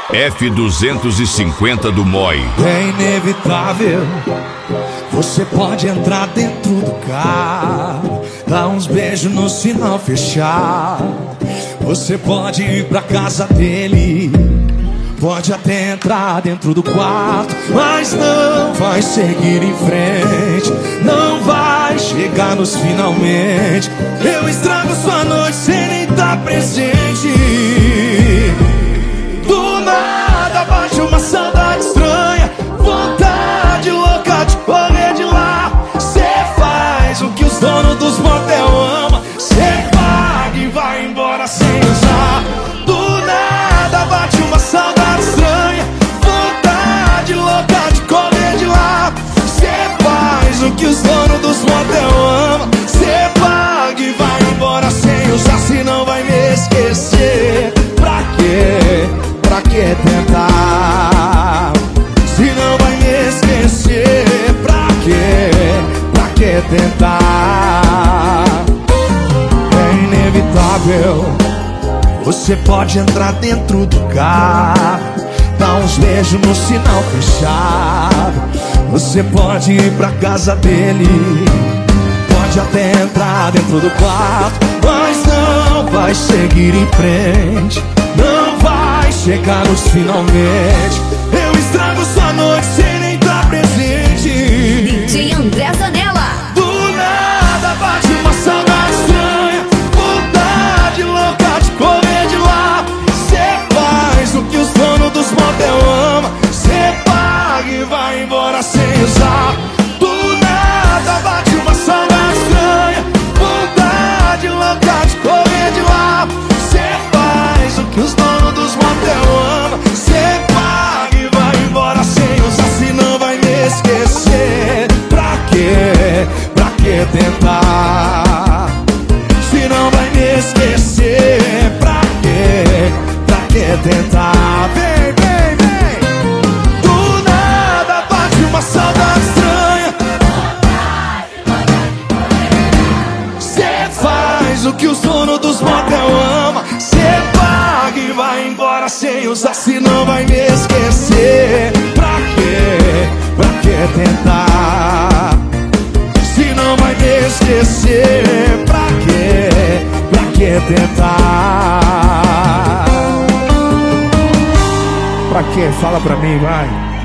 F250 do MOI. É inevitável, você pode entrar dentro do carro, dar uns beijos no sinal fechado. Você pode ir pra casa dele, pode até entrar dentro do quarto, mas não vai seguir em frente, não vai chegar nos finalmente. Eu estrago sua noite sem nem estar presente. Do nada bate uma saudade estranha, vontade louca de correr de lá. Cê faz o que os donos dos motel amam, cê paga e vai embora sem usar. Do nada bate uma saudade estranha, vontade louca de correr de lá. Cê faz o que os donos dos motel amam, cê paga e vai embora sem usar. Se não vai me esquecer, pra quê? Pra que tentar? Se não vai me esquecer, pra quê? Pra que tentar? É inevitável, você pode entrar dentro do carro, dar uns beijos no sinal fechado. Você pode ir pra casa dele, pode até entrar dentro do quarto, mas não vai seguir em frente, não vai chegar nos finalmente. Eu estrago sua noite sem nem estar presente. DJ André Zanella. Do nada bate uma saudade estranha, vontade louca de correr de lá. Cê faz o que os donos dos motel amam, cê paga e vai embora sem usar. Do nada bate uma saudade estranha, vontade louca de correr de lá. Cê faz o que os donos dos motel amam, cê paga e vai embora sem usar. Se não vai me esquecer, pra quê? Pra que tentar? Se não vai me esquecer, pra quê? Pra que tentar? Vem, vem, vem. Do nada bate uma saudade estranha, cê faz o que os donos dos motel amam, cê paga e vai embora sem usar. Se não vai me esquecer, pra quê? Pra que tentar? Se não vai me esquecer, pra quê? Pra que tentar? Pra quê? Fala pra mim, vai.